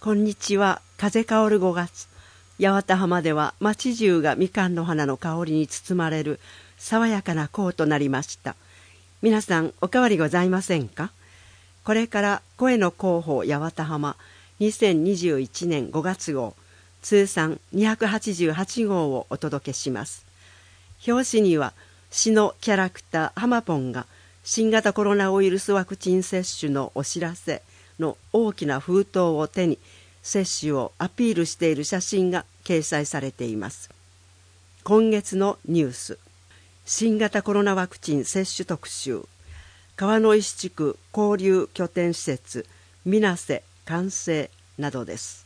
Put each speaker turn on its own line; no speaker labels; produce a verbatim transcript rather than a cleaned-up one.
こんにちは。風香るごがつ、八幡浜では町中がみかんの花の香りに包まれる爽やかな候となりました。皆さんお変わりございませんか？これから声の広報八幡浜にせんにじゅういちねんごがつ号通算にひゃくはちじゅうはち号をお届けします。表紙には詩のキャラクターハマポンが新型コロナウイルスワクチン接種のお知らせの大きな封筒を手に接種をアピールしている写真が掲載されています。今月のニュース、新型コロナワクチン接種特集、川の石地区交流拠点施設みなせ完成などです。